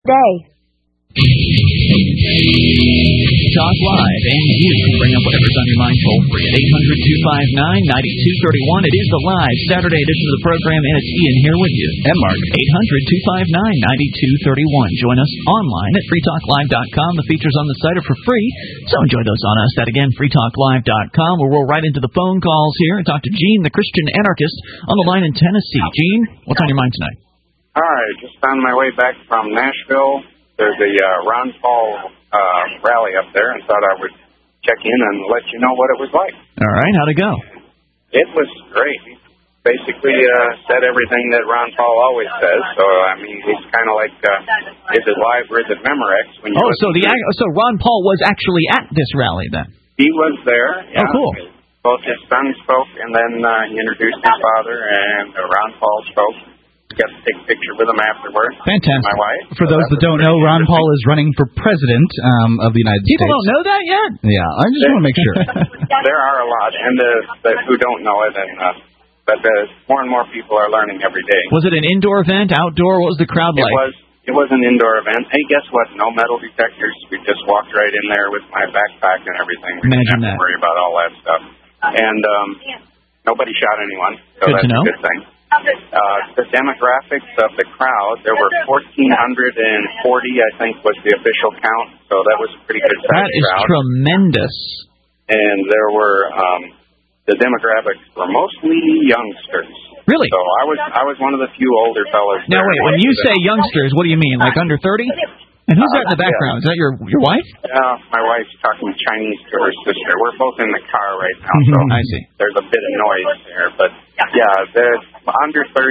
Day. Talk Live, and you can bring up whatever's on your mind toll-free at 800-259-9231. It is the live Saturday edition of the program, and it's Ian here with you. And Mark. 800-259-9231. Join us online at freetalklive.com. The features on the site are for free, so enjoy those on us. That again, freetalklive.com. We'll roll right into the phone calls here and talk to Gene, the Christian anarchist, on the line in Tennessee. Gene, what's on your mind tonight? Hi, just on my way back from Nashville. There's a Ron Paul rally up there, and thought I would check in and let you know what it was like. All right, how'd it go? It was great. He basically said everything that Ron Paul always says. So, I mean, he's kind of like, is it live or is it Memorex? When you so Ron Paul was actually at this rally then? He was there. Yeah. Oh, cool. Both his sons spoke, and then he introduced his father, and Ron Paul spoke. Got to take a picture with him afterwards. Fantastic. My wife. For those that don't know, Ron Paul is running for president of the United States. People don't know that yet? Yeah, I just want to make sure. There are a lot, and who don't know it, and but more and more people are learning every day. Was it an indoor event, outdoor? What was the crowd like? It was an indoor event. Hey, guess what? No metal detectors. We just walked right in there with my backpack and everything. We didn't have to worry about all that stuff. And nobody shot anyone, so that's a good thing. The demographics of the crowd, there were 1,440, I think, was the official count. So that was a pretty good size crowd. That is tremendous. And there were the demographics were mostly youngsters. Really? So I was one of the few older fellas. Now wait, when you say youngsters, what do you mean? Like under 30? And who's that in the background? Is that your wife? My wife's talking Chinese to her sister. We're both in the car right now, so I see. There's a bit of noise there. But yeah, the under 30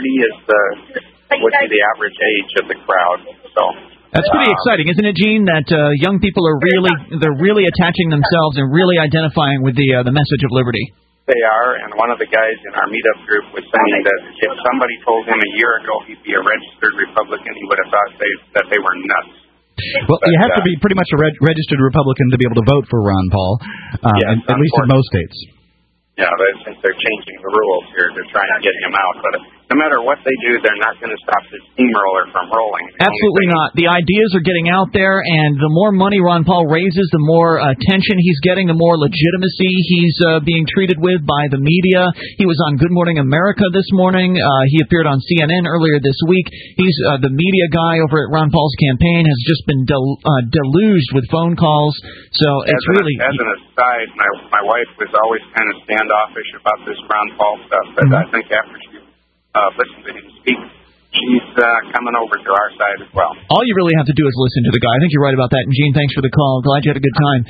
would be the average age of the crowd. So that's pretty exciting, isn't it, Gene? That young people are really attaching themselves and really identifying with the message of liberty. They are, and one of the guys in our meetup group was saying that if somebody told him a year ago he'd be a registered Republican, he would have thought that they were nuts. Well, you have to be pretty much a registered Republican to be able to vote for Ron Paul, at least in most states. Yeah, since they're changing the rules here, they're trying to get him out. But no matter what they do, they're not going to stop this steamroller from rolling. Absolutely not. The ideas are getting out there, and the more money Ron Paul raises, the more attention he's getting, the more legitimacy he's being treated with by the media. He was on Good Morning America this morning. He appeared on CNN earlier this week. He's the media guy over at Ron Paul's campaign, has just been deluged with phone calls. So it's really... As an aside, my wife was always kind of standoffish about this Ron Paul stuff, but I think after she listened to him speak, she's coming over to our side as well. All you really have to do is listen to the guy. I think you're right about that. And, Gene, thanks for the call. Glad you had a good time.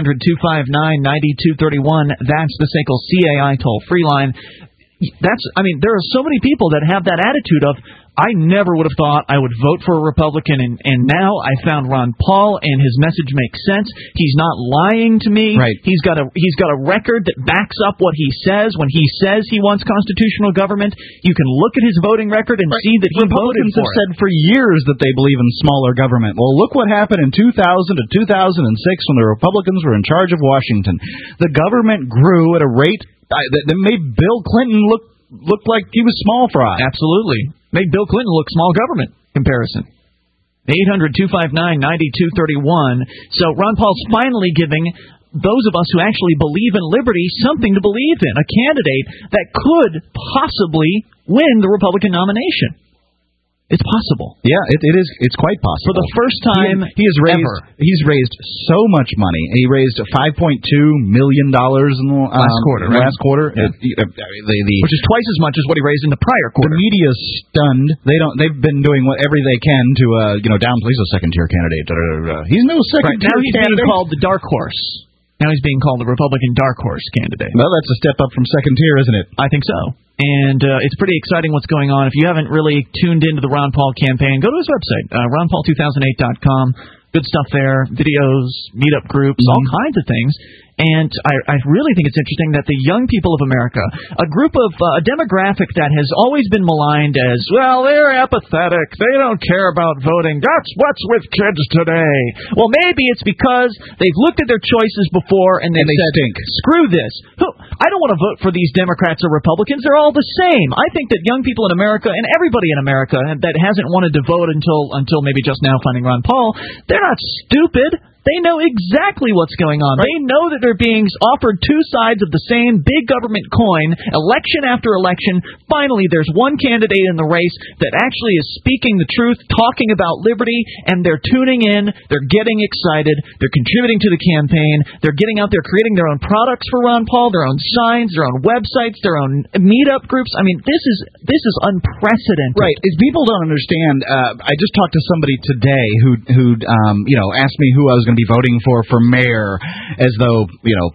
800-259-9231. That's the SACL CAI toll-free line. There are so many people that have that attitude of, I never would have thought I would vote for a Republican, and now I found Ron Paul, and his message makes sense. He's not lying to me. Right. He's got a record that backs up what he says. When he says he wants constitutional government, you can look at his voting record and see that he Republicans voted for have said for years that they believe in smaller government. Well, look what happened in 2000 to 2006 when the Republicans were in charge of Washington. The government grew at a rate that made Bill Clinton look like he was small fry. Absolutely. Made Bill Clinton look small government comparison. 800-259-9231. So Ron Paul's finally giving those of us who actually believe in liberty something to believe in, a candidate that could possibly win the Republican nomination. It's possible. Yeah, it is. It's quite possible. For the first time he's raised so much money. He raised $5.2 million in the last quarter. Yeah. Which is twice as much as what he raised in the prior quarter. The media's stunned. They've been doing whatever they can to downplay. He's a second-tier candidate. He's no second-tier candidate. Now he's being called the dark horse. Now he's being called the Republican dark horse candidate. Well, that's a step up from second tier, isn't it? I think so. And it's pretty exciting what's going on. If you haven't really tuned into the Ron Paul campaign, go to his website, ronpaul2008.com. Good stuff there, videos, meetup groups, all kinds of things. And I really think it's interesting that the young people of America, a group of a demographic that has always been maligned as, well, they're apathetic, they don't care about voting, that's what's with kids today. Well, maybe it's because they've looked at their choices before and they said, stink. Screw this. I don't want to vote for these Democrats or Republicans. They're all the same. I think that young people in America and everybody in America that hasn't wanted to vote until maybe just now finding Ron Paul, they're not stupid. They know exactly what's going on. Right. They know that they're being offered two sides of the same big government coin, election after election. Finally, there's one candidate in the race that actually is speaking the truth, talking about liberty, and they're tuning in, they're getting excited, they're contributing to the campaign, they're getting out there creating their own products for Ron Paul, their own signs, their own websites, their own meetup groups. I mean, this is unprecedented. Right. As people don't understand, I just talked to somebody today who asked me who I was going to be voting for mayor, as though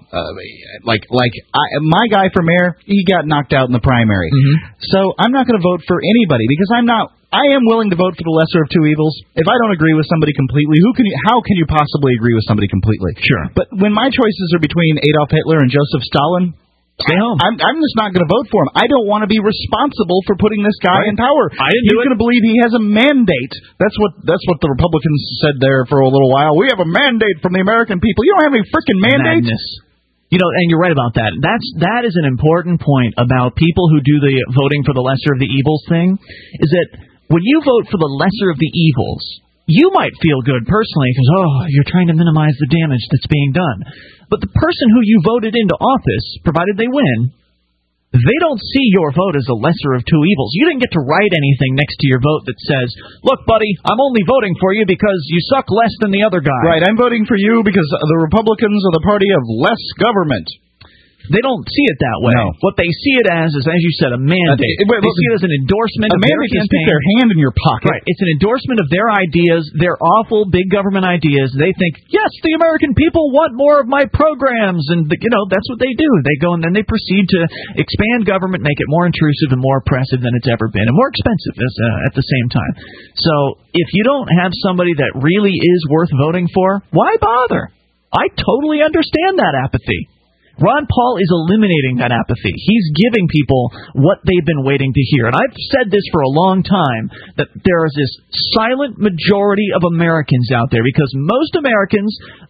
my guy for mayor, he got knocked out in the primary. Mm-hmm. So I'm not going to vote for anybody because I am willing to vote for the lesser of two evils. If I don't agree with somebody completely, how can you possibly agree with somebody completely? Sure. But when my choices are between Adolf Hitler and Joseph Stalin, stay home. I'm just not going to vote for him. I don't want to be responsible for putting this guy in power. He's going to believe he has a mandate. That's what the Republicans said there for a little while. We have a mandate from the American people. You don't have any freaking mandate. Madness. And you're right about that. That is an important point about people who do the voting for the lesser of the evils thing, is that when you vote for the lesser of the evils, you might feel good personally because, you're trying to minimize the damage that's being done. But the person who you voted into office, provided they win, they don't see your vote as the lesser of two evils. You didn't get to write anything next to your vote that says, look, buddy, I'm only voting for you because you suck less than the other guy. Right, I'm voting for you because the Republicans are the party of less government. They don't see it that way. No. What they see it as you said, a mandate. They see it as an endorsement of their campaign. Stick their hand in your pocket. Right. It's an endorsement of their ideas, their awful big government ideas. They think, yes, the American people want more of my programs. And, that's what they do. They go and then they proceed to expand government, make it more intrusive and more oppressive than it's ever been, and more expensive at the same time. So if you don't have somebody that really is worth voting for, why bother? I totally understand that apathy. Ron Paul is eliminating that apathy. He's giving people what they've been waiting to hear. And I've said this for a long time, that there is this silent majority of Americans out there, because most Americans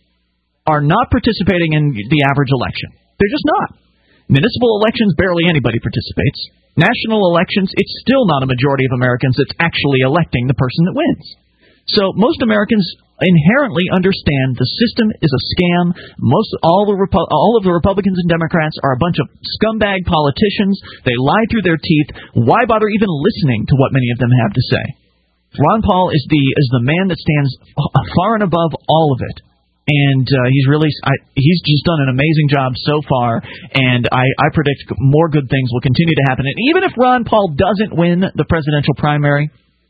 are not participating in the average election. They're just not. Municipal elections, barely anybody participates. National elections, it's still not a majority of Americans that's actually electing the person that wins. So most Americans inherently understand the system is a scam. All of the Republicans and Democrats are a bunch of scumbag politicians. They lie through their teeth. Why bother even listening to what many of them have to say? Ron Paul is the man that stands far and above all of it. And he's just done an amazing job so far, and I predict more good things will continue to happen. And even if Ron Paul doesn't win the presidential primary,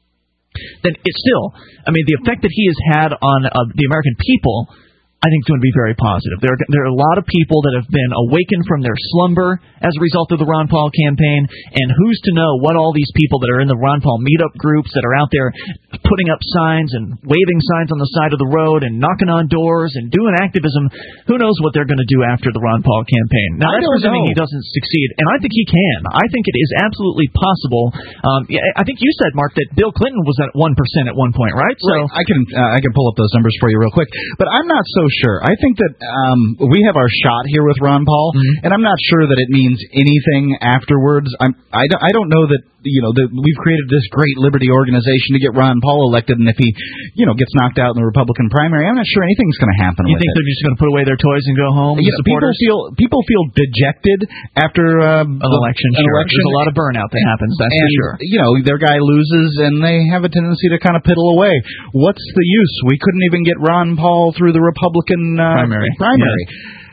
then it's still, the effect that he has had on the American people, I think is going to be very positive. There are a lot of people that have been awakened from their slumber as a result of the Ron Paul campaign, and who's to know what all these people that are in the Ron Paul meetup groups that are out there putting up signs and waving signs on the side of the road and knocking on doors and doing activism, who knows what they're going to do after the Ron Paul campaign. Now, that's presuming he doesn't succeed, and I think he can. I think it is absolutely possible. I think you said, Mark, that Bill Clinton was at 1% at one point, right? So I can pull up those numbers for you real quick, but I'm not so sure. I think that we have our shot here with Ron Paul, and I'm not sure that it means anything afterwards. I don't know that that we've created this great liberty organization to get Ron Paul elected, and if he gets knocked out in the Republican primary, I'm not sure anything's going to happen. You think they're just going to put away their toys and go home? People feel dejected after an election. There's a lot of burnout that happens. That's for sure. Their guy loses, and they have a tendency to kind of piddle away. What's the use? We couldn't even get Ron Paul through the Republican primary. Yeah.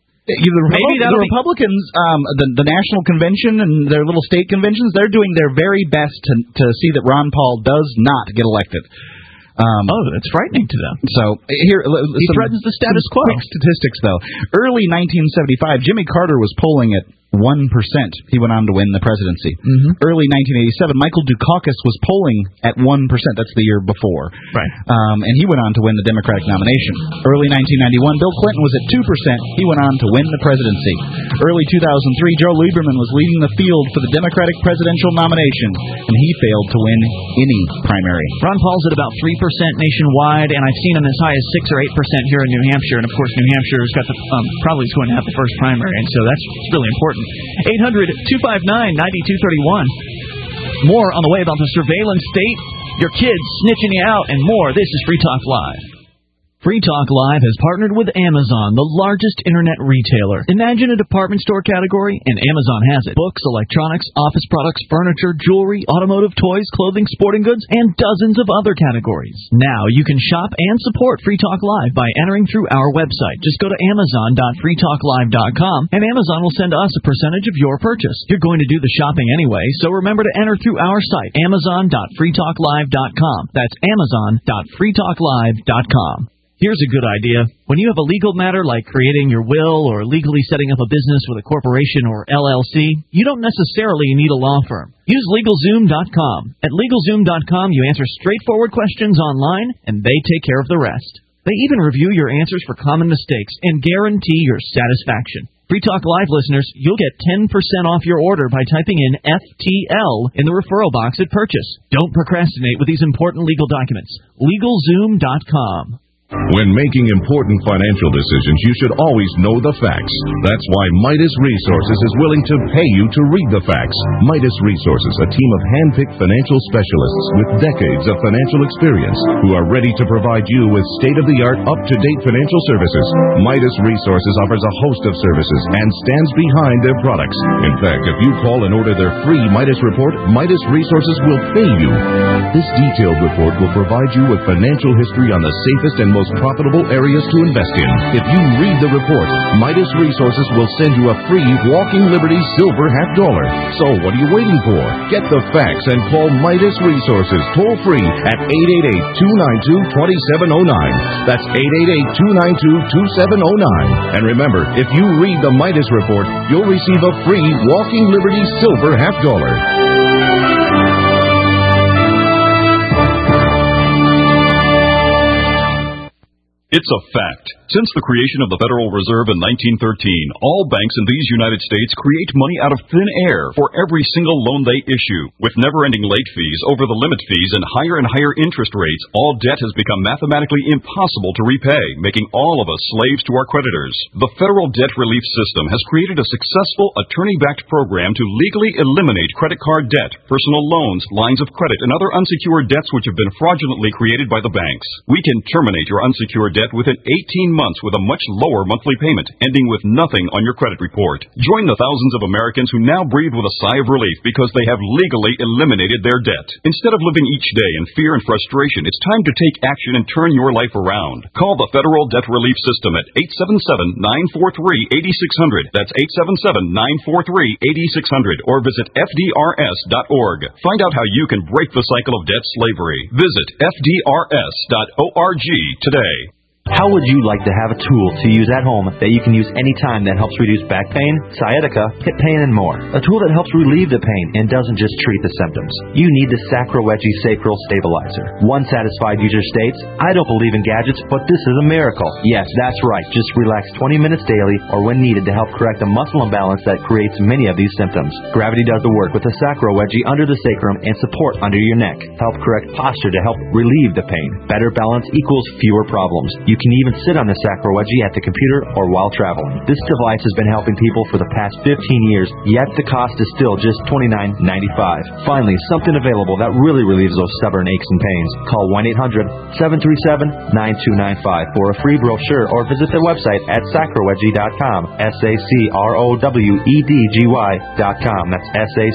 The Republicans, the National Convention and their little state conventions, they're doing their very best to see that Ron Paul does not get elected. It's frightening to them. So here, he threatens the status quo. Quick statistics, though. Early 1975, Jimmy Carter was polling at He went on to win the presidency. Early 1987, Michael Dukakis was polling at 1%. That's the year before. Right. And he went on to win the Democratic nomination. Early 1991, Bill Clinton was at 2%. He went on to win the presidency. Early 2003, Joe Lieberman was leading the field for the Democratic presidential nomination, and he failed to win any primary. Ron Paul's at about 3% nationwide, and I've seen him as high as 6 or 8% here in New Hampshire. And, of course, New Hampshire's got the probably is going to have the first primary, and so that's really important. 800-259-9231. More on the way about the surveillance state, your kids snitching you out, and more. This is Free Talk Live. Free Talk Live has partnered with Amazon, the largest internet retailer. Imagine a department store category, and Amazon has it. Books, electronics, office products, furniture, jewelry, automotive, toys, clothing, sporting goods, and dozens of other categories. Now you can shop and support Free Talk Live by entering through our website. Just go to amazon.freetalklive.com, and Amazon will send us a percentage of your purchase. You're going to do the shopping anyway, so remember to enter through our site, amazon.freetalklive.com. That's amazon.freetalklive.com. Here's a good idea. When you have a legal matter like creating your will or legally setting up a business with a corporation or LLC, you don't necessarily need a law firm. Use LegalZoom.com. At LegalZoom.com, you answer straightforward questions online, and they take care of the rest. They even review your answers for common mistakes and guarantee your satisfaction. Free Talk Live listeners, you'll get 10% off your order by typing in FTL in the referral box at purchase. Don't procrastinate with these important legal documents. LegalZoom.com. When making important financial decisions, you should always know the facts. That's why Midas Resources is willing to pay you to read the facts. Midas Resources, a team of hand-picked financial specialists with decades of financial experience who are ready to provide you with state-of-the-art, up-to-date financial services. Midas Resources offers a host of services and stands behind their products. In fact, if you call and order their free Midas report, Midas Resources will pay you. This detailed report will provide you with financial history on the safest and most profitable areas to invest in. If you read the report, Midas Resources will send you a free Walking Liberty Silver $50. So what are you waiting for? Get the facts and call Midas Resources toll free at 888-292-2709. That's 888-292-2709. And remember, if you read the Midas report, you'll receive a free Walking Liberty Silver $50. It's a fact. Since the creation of the Federal Reserve in 1913, all banks in these United States create money out of thin air for every single loan they issue. With never-ending late fees, over-the-limit fees, and higher interest rates, all debt has become mathematically impossible to repay, making all of us slaves to our creditors. The Federal Debt Relief System has created a successful attorney-backed program to legally eliminate credit card debt, personal loans, lines of credit, and other unsecured debts which have been fraudulently created by the banks. We can terminate your unsecured debt within 18 months with a much lower monthly payment, ending with nothing on your credit report. Join the thousands of Americans who now breathe with a sigh of relief because they have legally eliminated their debt. Instead of living each day in fear and frustration, it's time to take action and turn your life around. Call the Federal Debt Relief System at 877-943-8600. That's 877-943-8600. Or visit FDRS.org. Find out how you can break the cycle of debt slavery. Visit FDRS.org today. How would you like to have a tool to use at home that you can use anytime that helps reduce back pain, sciatica, hip pain, and more? A tool that helps relieve the pain and doesn't just treat the symptoms. You need the Sacroweggee Sacral Stabilizer. One satisfied user states, "I don't believe in gadgets, but this is a miracle." Yes, that's right. Just relax 20 minutes daily or when needed to help correct a muscle imbalance that creates many of these symptoms. Gravity does the work with the Sacroweggee under the sacrum and support under your neck. Help correct posture to help relieve the pain. Better balance equals fewer problems. You can even sit on the Sacroweggee at the computer or while traveling. This device has been helping people for the past 15 years, yet the cost is still just $29.95. Finally, something available that really relieves those stubborn aches and pains. Call 1-800-737-9295 for a free brochure or visit their website at sacroweggee.com. SACROWEDGY.com. That's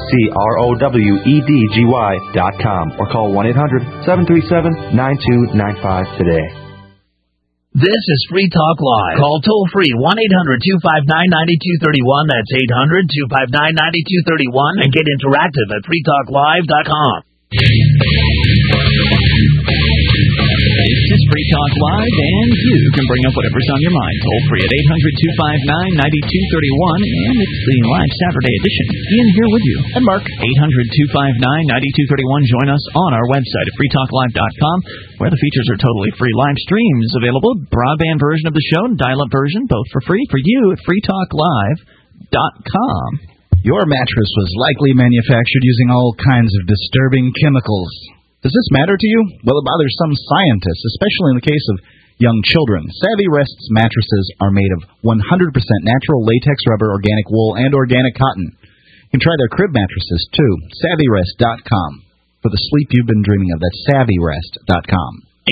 SACROWEDGY.com. Or call 1-800-737-9295 today. This is Free Talk Live. Call toll-free 1-800-259-9231. That's 800-259-9231. And get interactive at freetalklive.com. This is Free Talk Live, and you can bring up whatever's on your mind. Toll free at 800-259-9231, and it's the live Saturday edition. Ian here with you. And Mark. 800-259-9231. Join us on our website at freetalklive.com, where the features are totally free. Live streams available, broadband version of the show, and dial-up version, both for free for you at freetalklive.com. Your mattress was likely manufactured using all kinds of disturbing chemicals. Does this matter to you? Well, it bothers some scientists, especially in the case of young children. Savvy Rest's mattresses are made of 100% natural latex rubber, organic wool, and organic cotton. You can try their crib mattresses, too. SavvyRest.com. For the sleep you've been dreaming of, that's SavvyRest.com.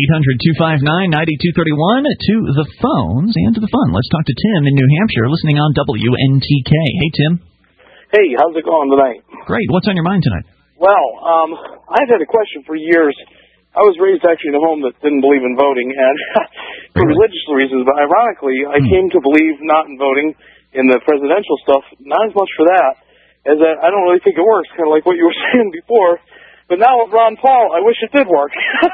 800-259-9231 to the phones and to the fun. Let's talk to Tim in New Hampshire, listening on WNTK. Hey, Tim. Hey, how's it going tonight? Great. What's on your mind tonight? Well, I've had a question for years. I was raised actually in a home that didn't believe in voting, and for religious reasons, but ironically, I came to believe not in voting in the presidential stuff, not as much for that, as I don't really think it works, kind of like what you were saying before. But now with Ron Paul, I wish it did work.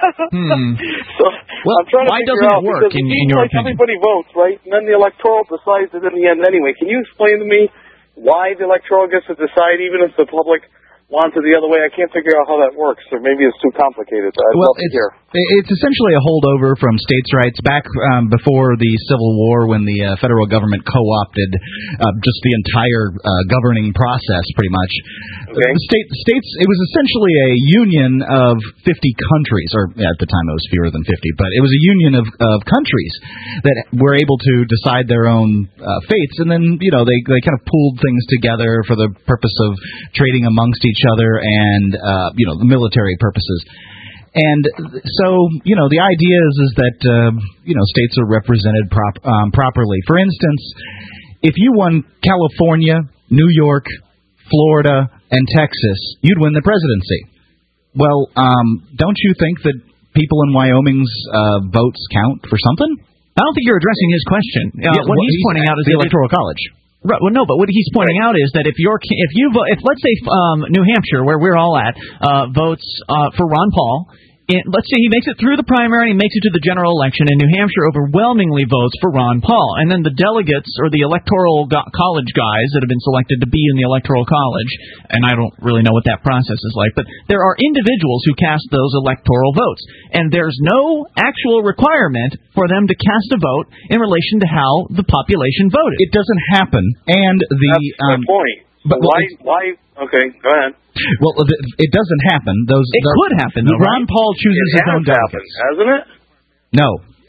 So I'm trying to figure out, work in your opinion? Everybody votes, right? And then the electoral decides it in the end anyway. Can you explain to me why the electoral gets to decide, even if the public wants it the other way? I can't figure out how that works, or maybe it's too complicated. It's essentially a holdover from states' rights back before the Civil War, when the federal government co-opted just the entire governing process, pretty much. Okay. States, it was essentially a union of 50 countries, or at the time it was fewer than 50, but it was a union of countries that were able to decide their own fates, and then they kind of pooled things together for the purpose of trading amongst each other and the military purposes. And so, the idea is that states are represented properly. For instance, if you won California, New York, Florida, and Texas, you'd win the presidency. Well, don't you think that people in Wyoming's votes count for something? I don't think you're addressing his question. What he's pointing out is the Electoral College. Right. Well, no, but what he's pointing out is that if let's say New Hampshire, where we're all at, votes for Ron Paul. Let's say he makes it through the primary and he makes it to the general election, and New Hampshire overwhelmingly votes for Ron Paul. And then the delegates, or the electoral college guys that have been selected to be in the electoral college, and I don't really know what that process is like, but there are individuals who cast those electoral votes. And there's no actual requirement for them to cast a vote in relation to how the population voted. It doesn't happen. And that's the point. But why? Okay, go ahead. Well, it doesn't happen. It could happen, though. Ron Paul chooses his own delegates. Hasn't it? No.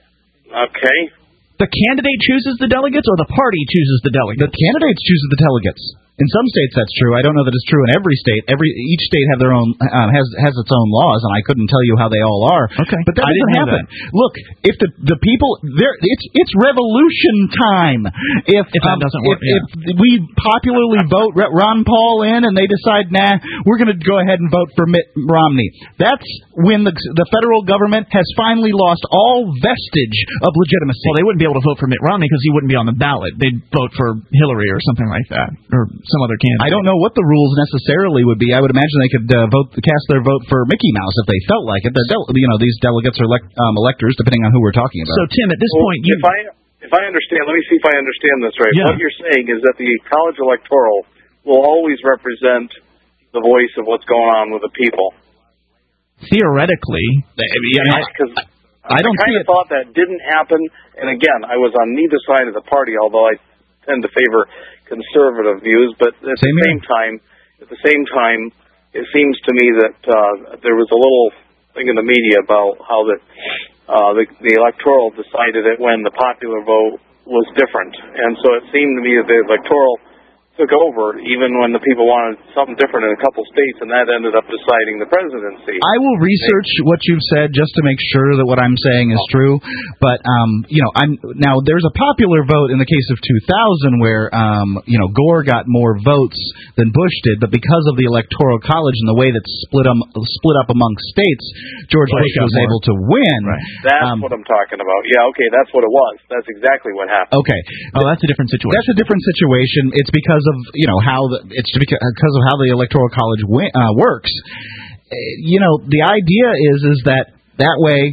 Okay. The candidate chooses the delegates, or the party chooses the delegates? The candidates choose the delegates. In some states, that's true. I don't know that it's true in every state. Each state have their own has its own laws, and I couldn't tell you how they all are. Okay, but that doesn't happen. Look, if the people there, it's revolution time. If that doesn't work, if we popularly vote Ron Paul in, and they decide, we're going to go ahead and vote for Mitt Romney. That's when the federal government has finally lost all vestige of legitimacy. Well, they wouldn't be able to vote for Mitt Romney because he wouldn't be on the ballot. They'd vote for Hillary or something like that, or some other candidate. I don't know what the rules necessarily would be. I would imagine they could cast their vote for Mickey Mouse if they felt like it. These delegates are electors, depending on who we're talking about. So, Tim, at this point, if I understand, let me see if I understand this right. Yeah. What you're saying is that the college electoral will always represent the voice of what's going on with the people. Theoretically, because I don't kind of thought that didn't happen. And again, I was on neither side of the party, although I tend to favor conservative views, but at the same time, it seems to me that there was a little thing in the media about how the electoral decided it when the popular vote was different, and so it seemed to me that the electoral took over even when the people wanted something different in a couple states, and that ended up deciding the presidency. I will research what you've said just to make sure that what I'm saying is true. But now there's a popular vote in the case of 2000 where Gore got more votes than Bush did, but because of the Electoral College and the way that's split up among states, George Bush was able to win. Right. That's what I'm talking about. Yeah, okay, that's what it was. That's exactly what happened. Okay. Oh, that's a different situation. That's a different situation. It's because of because of how the Electoral College works. The idea is that way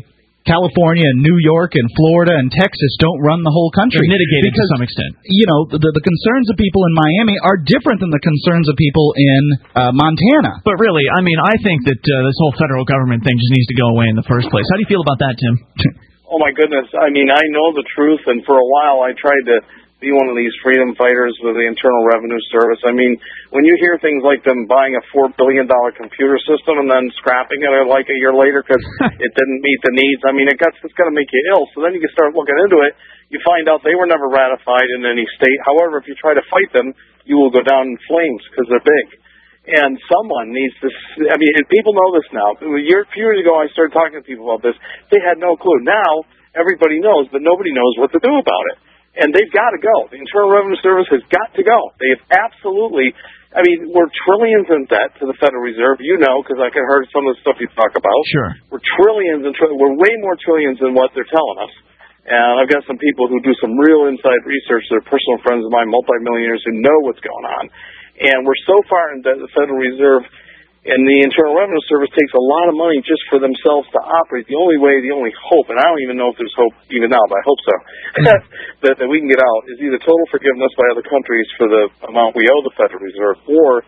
California and New York and Florida and Texas don't run the whole country. They're mitigated to some extent. You know, the concerns of people in Miami are different than the concerns of people in Montana. But really, I mean, I think that this whole federal government thing just needs to go away in the first place. How do you feel about that, Tim? Oh, my goodness. I mean, I know the truth, and for a while I tried to be one of these freedom fighters with the Internal Revenue Service. I mean, when you hear things like them buying a $4 billion computer system and then scrapping it like a year later because it didn't meet the needs, I mean, it's going to make you ill. So then you can start looking into it. You find out they were never ratified in any state. However, if you try to fight them, you will go down in flames because they're big. And someone needs to, I mean, and people know this now. A few years ago, I started talking to people about this. They had no clue. Now, everybody knows, but nobody knows what to do about it. And they've got to go. The Internal Revenue Service has got to go. They have absolutely, I mean, we're trillions in debt to the Federal Reserve. You know, because I can heard some of the stuff you talk about. Sure. We're trillions and we're way more trillions than what they're telling us. And I've got some people who do some real inside research. They're personal friends of mine, multimillionaires who know what's going on. And we're so far in debt, the Federal Reserve and the Internal Revenue Service takes a lot of money just for themselves to operate. The only way, the only hope, and I don't even know if there's hope even now, but I hope so, that we can get out is either total forgiveness by other countries for the amount we owe the Federal Reserve, or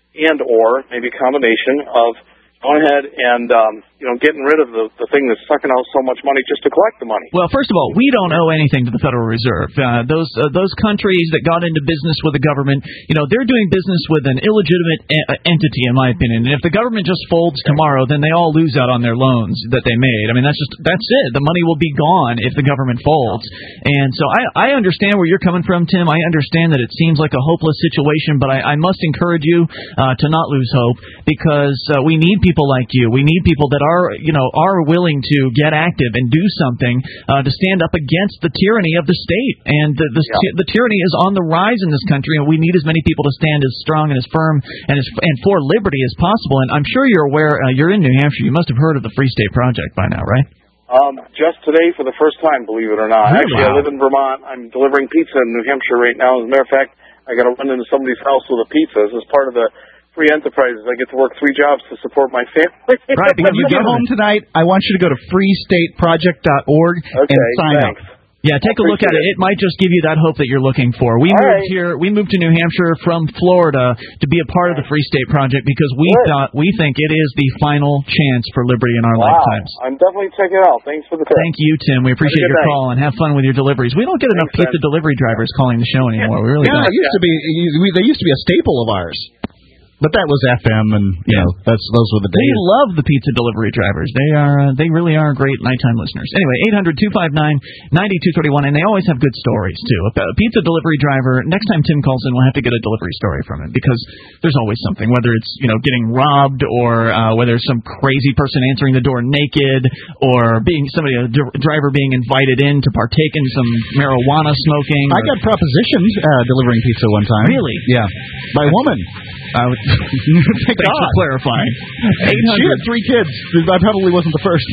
maybe a combination of going ahead and getting rid of the thing that's sucking out so much money just to collect the money. Well, first of all, we don't owe anything to the Federal Reserve. Those countries that got into business with the government, they're doing business with an illegitimate entity, in my opinion. And if the government just folds tomorrow, then they all lose out on their loans that they made. I mean, that's it. The money will be gone if the government folds. And so I understand where you're coming from, Tim. I understand that it seems like a hopeless situation, but I must encourage you to not lose hope, because we need people like you. We need people that are willing to get active and do something to stand up against the tyranny of the state. And the tyranny is on the rise in this country, and we need as many people to stand as strong and as firm and for liberty as possible. And I'm sure you're aware, you're in New Hampshire. You must have heard of the Free State Project by now, right? Just today for the first time, believe it or not. Really? Actually, I live in Vermont. I'm delivering pizza in New Hampshire right now. As a matter of fact, I got to run into somebody's house with a pizza. This is part of the free enterprises. I get to work 3 jobs to support my family. Right. When you get home tonight, I want you to go to freestateproject.org and sign up. Yeah, take a look at it. It might just give you that hope that you're looking for. We moved to New Hampshire from Florida to be a part of the Free State Project because we think it is the final chance for liberty in our lifetimes. I'm definitely checking it out. Thanks for the tip. Thank you, Tim. We appreciate your call, and have fun with your deliveries. We don't get enough pizza delivery drivers calling the show anymore. We really don't. They used to be a staple of ours. But that was FM, and those were the days. We love the pizza delivery drivers. They really are great nighttime listeners. Anyway, 800-259-9231, and they always have good stories too. A pizza delivery driver. Next time Tim calls in, we'll have to get a delivery story from him, because there's always something. Whether it's getting robbed, or whether it's some crazy person answering the door naked, or a driver being invited in to partake in some marijuana smoking. I got propositioned delivering pizza one time. Really? Yeah, by a woman. Thanks for clarifying. She had 3 kids. I probably wasn't the first.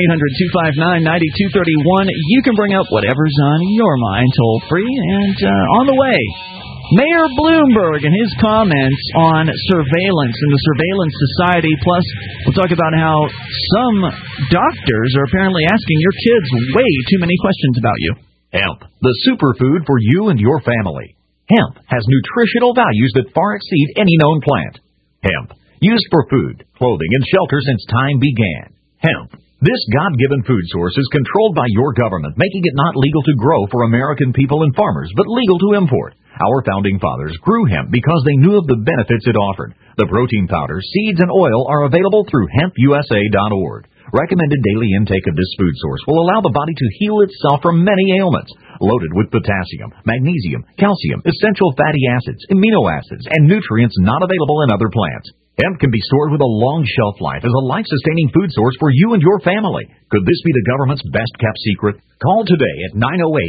1-800-259-9231. You can bring up whatever's on your mind toll free. And on the way, Mayor Bloomberg and his comments on surveillance and the surveillance society. Plus, we'll talk about how some doctors are apparently asking your kids way too many questions about you. Hemp, the superfood for you and your family. Hemp has nutritional values that far exceed any known plant. Hemp, used for food, clothing, and shelter since time began. Hemp, this God-given food source is controlled by your government, making it not legal to grow for American people and farmers, but legal to import. Our founding fathers grew hemp because they knew of the benefits it offered. The protein powder, seeds, and oil are available through hempusa.org. Recommended daily intake of this food source will allow the body to heal itself from many ailments. Loaded with potassium, magnesium, calcium, essential fatty acids, amino acids, and nutrients not available in other plants. Hemp can be stored with a long shelf life as a life-sustaining food source for you and your family. Could this be the government's best-kept secret? Call today at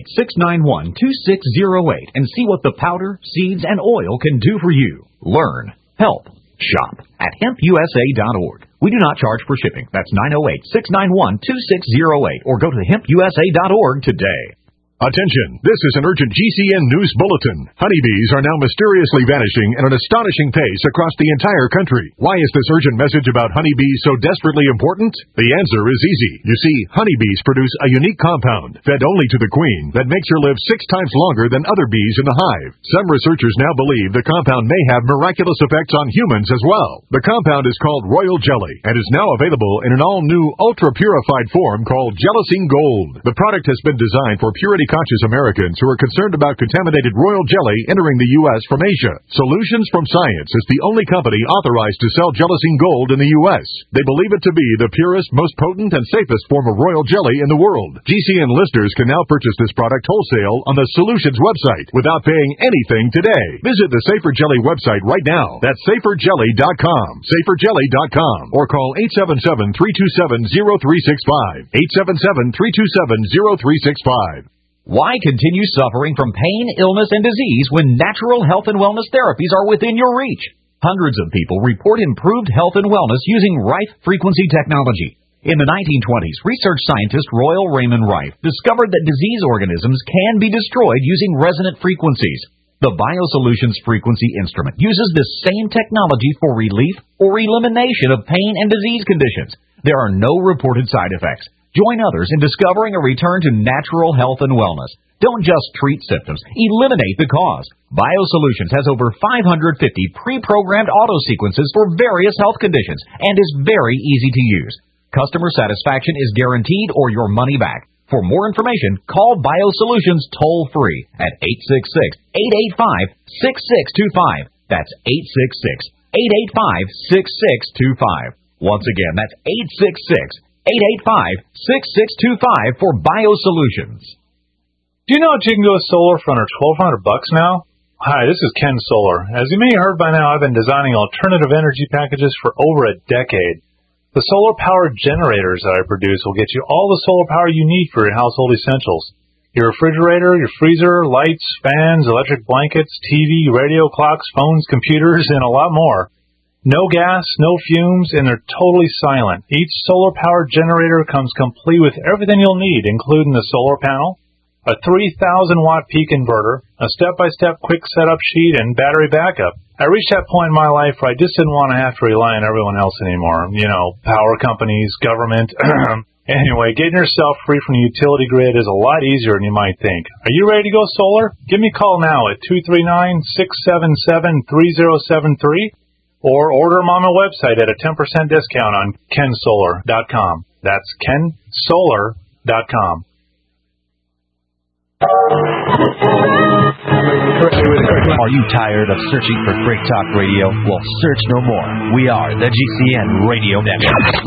908-691-2608 and see what the powder, seeds, and oil can do for you. Learn, help, shop at hempusa.org. We do not charge for shipping. That's 908-691-2608 or go to hempusa.org today. Attention, this is an urgent GCN news bulletin. Honeybees are now mysteriously vanishing at an astonishing pace across the entire country. Why is this urgent message about honeybees so desperately important? The answer is easy. You see, honeybees produce a unique compound, fed only to the queen, that makes her live 6 times longer than other bees in the hive. Some researchers now believe the compound may have miraculous effects on humans as well. The compound is called royal jelly and is now available in an all-new, ultra-purified form called Jellicine Gold. The product has been designed for purity-conscious Americans who are concerned about contaminated royal jelly entering the U.S. from Asia. Solutions from Science is the only company authorized to sell Jellicine Gold in the U.S. They believe it to be the purest, most potent, and safest form of royal jelly in the world. GCN listeners can now purchase this product wholesale on the Solutions website without paying anything today. Visit the Safer Jelly website right now. That's saferjelly.com. Saferjelly.com. Or call 877-327-0365. 877-327-0365. Why continue suffering from pain, illness, and disease when natural health and wellness therapies are within your reach? Hundreds of people report improved health and wellness using Rife frequency technology. In the 1920s, research scientist Royal Raymond Rife discovered that disease organisms can be destroyed using resonant frequencies. The BioSolutions frequency instrument uses this same technology for relief or elimination of pain and disease conditions. There are no reported side effects. Join others in discovering a return to natural health and wellness. Don't just treat symptoms, eliminate the cause. BioSolutions has over 550 pre-programmed auto-sequences for various health conditions and is very easy to use. Customer satisfaction is guaranteed or your money back. For more information, call BioSolutions toll-free at 866-885-6625. That's 866-885-6625. Once again, that's 866-885-6625 for BioSolutions. Do you know that you can go solar for under $1,200 now? Hi, this is Ken Solar. As you may have heard by now, I've been designing alternative energy packages for over a decade. The solar-powered generators that I produce will get you all the solar power you need for your household essentials. Your refrigerator, your freezer, lights, fans, electric blankets, TV, radio, clocks, phones, computers, and a lot more. No gas, no fumes, and they're totally silent. Each solar-powered generator comes complete with everything you'll need, including the solar panel, a 3,000-watt peak inverter, a step-by-step quick setup sheet, and battery backup. I reached that point in my life where I just didn't want to have to rely on everyone else anymore. You know, power companies, government. Anyway, getting yourself free from the utility grid is a lot easier than you might think. Are you ready to go solar? Give me a call now at 239-677-3073. Or order them on my website at a 10% discount on kensolar.com. That's kensolar.com. Are you tired of searching for Freak Talk Radio? Well, search no more. We are the GCN Radio Network.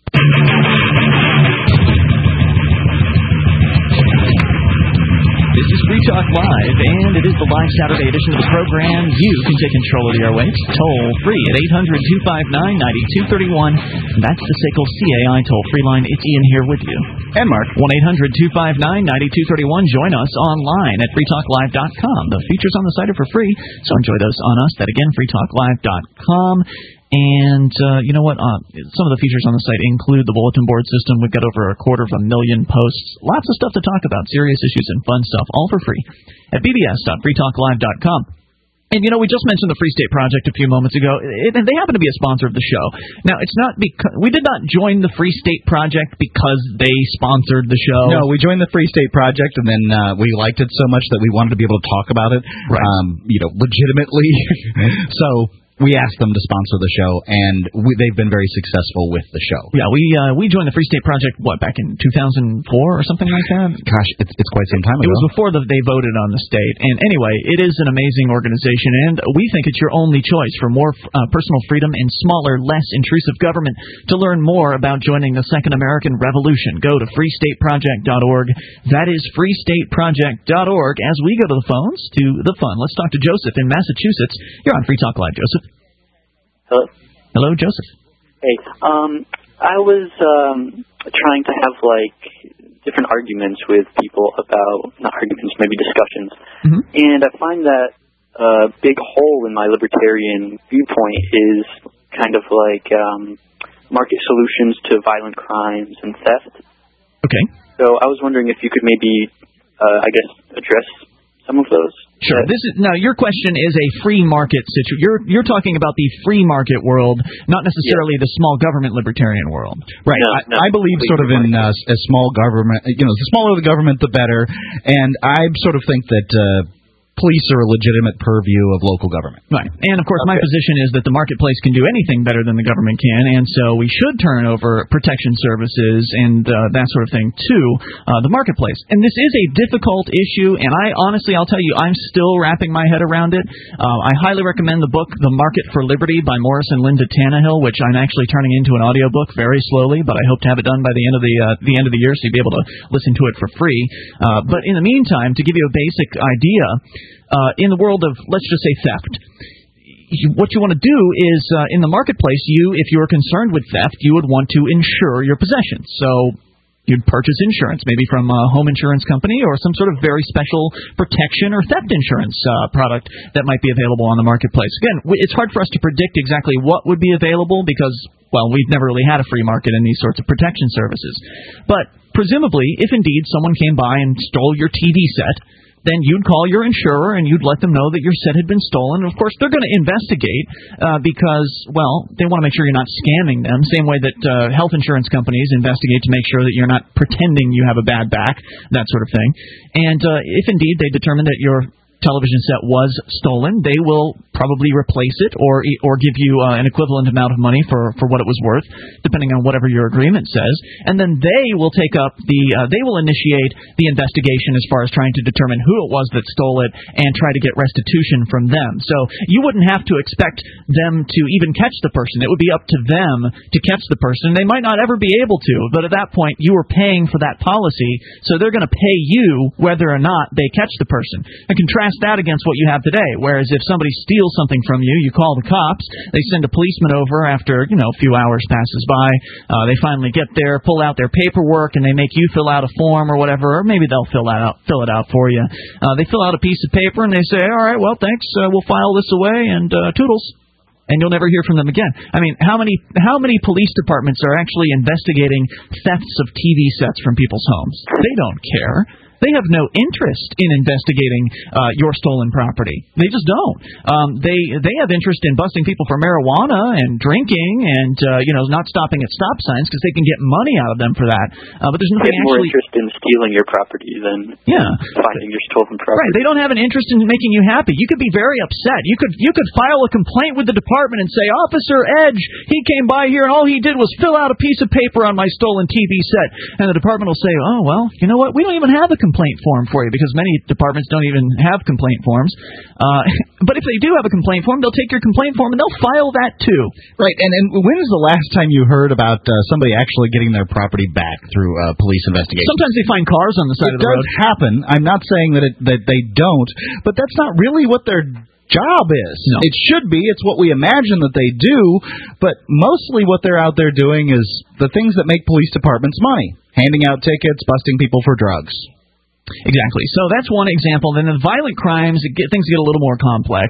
This is Free Talk Live, and it is the live Saturday edition of the program. You can take control of the airwaves toll-free at 800-259-9231. That's the SACL CAI toll-free line. It's Ian here with you. And Mark. 1-800-259-9231. Join us online at freetalklive.com. The features on the site are for free, so enjoy those on us. That again, freetalklive.com. And you know what? Some of the features on the site include the bulletin board system. We've got over 250,000 posts. Lots of stuff to talk about, serious issues and fun stuff, all for free at bbs.freetalklive.com. And, you know, we just mentioned the Free State Project a few moments ago. They happen to be a sponsor of the show. Now, it's not because we did not join the Free State Project because they sponsored the show. No, we joined the Free State Project, and then we liked it so much that we wanted to be able to talk about it, right. Legitimately. So we asked them to sponsor the show, and they've been very successful with the show. Yeah, we joined the Free State Project, back in 2004 or something like that? Gosh, it's quite some time ago. It was before they voted on the state. And anyway, it is an amazing organization, and we think it's your only choice for more personal freedom and smaller, less intrusive government. To learn more about joining the Second American Revolution, go to freestateproject.org. That is freestateproject.org. As we go to the phones, to the fun, let's talk to Joseph in Massachusetts. You're on Free Talk Live, Joseph. Hello? Hello, Joseph. Hey, I was trying to have, different arguments with people about, not arguments, maybe discussions. Mm-hmm. And I find that a big hole in my libertarian viewpoint is kind of market solutions to violent crimes and theft. Okay. So I was wondering if you could maybe I guess, address some of those? Sure. Now, your question is a free market situation. You're talking about the free market world, not necessarily the small government libertarian world. Right. No, I believe sort of in a small government. The smaller the government, the better. And I sort of think that police are a legitimate purview of local government. Right. And, of course, my position is that the marketplace can do anything better than the government can, and so we should turn over protection services and that sort of thing to the marketplace. And this is a difficult issue, and I'll tell you, I'm still wrapping my head around it. I highly recommend the book The Market for Liberty by Morris and Linda Tannehill, which I'm actually turning into an audiobook very slowly, but I hope to have it done by the end of the year, so you'll be able to listen to it for free. But in the meantime, to give you a basic idea, in the world of, let's just say, theft, what you want to do is, in the marketplace, if you're concerned with theft, you would want to insure your possessions. So you'd purchase insurance, maybe from a home insurance company or some sort of very special protection or theft insurance product that might be available on the marketplace. Again, it's hard for us to predict exactly what would be available because, well, we've never really had a free market in these sorts of protection services. But presumably, if indeed someone came by and stole your TV set, then you'd call your insurer and you'd let them know that your set had been stolen. And, of course, they're going to investigate because, well, they want to make sure you're not scamming them, same way that health insurance companies investigate to make sure that you're not pretending you have a bad back, that sort of thing. And if indeed they determine that your television set was stolen, they will probably replace it or give you an equivalent amount of money for what it was worth, depending on whatever your agreement says. And then they will they will initiate the investigation as far as trying to determine who it was that stole it and try to get restitution from them. So you wouldn't have to expect them to even catch the person. It would be up to them to catch the person. They might not ever be able to, but at that point you are paying for that policy, so they're going to pay you whether or not they catch the person. And contrast that against what you have today, whereas if somebody steals something from you, you call the cops, they send a policeman over after, a few hours passes by, they finally get there, pull out their paperwork, and they make you fill out a form or whatever, or maybe they'll fill it out for you. They fill out a piece of paper and they say, all right, well, thanks, we'll file this away, and toodles. And you'll never hear from them again. I mean, how many police departments are actually investigating thefts of TV sets from people's homes? They don't care. They have no interest in investigating your stolen property. They just don't. They have interest in busting people for marijuana and drinking and not stopping at stop signs because they can get money out of them for that. But there's nothing more interest in stealing your property than finding your stolen property. Right. They don't have an interest in making you happy. You could be very upset. You could file a complaint with the department and say, Officer Edge, he came by here and all he did was fill out a piece of paper on my stolen TV set. And the department will say, oh, well, you know what? We don't even have a complaint form for you because many departments don't even have complaint forms. But if they do have a complaint form, they'll take your complaint form and they'll file that too. Right. And when is the last time you heard about somebody actually getting their property back through police investigation? Sometimes they find cars on the side of the road. It does happen. I'm not saying that they don't, but that's not really what their job is. No. It should be. It's what we imagine that they do, but mostly what they're out there doing is the things that make police departments money. Handing out tickets, busting people for drugs. Exactly. So that's one example. Then the violent crimes, things get a little more complex.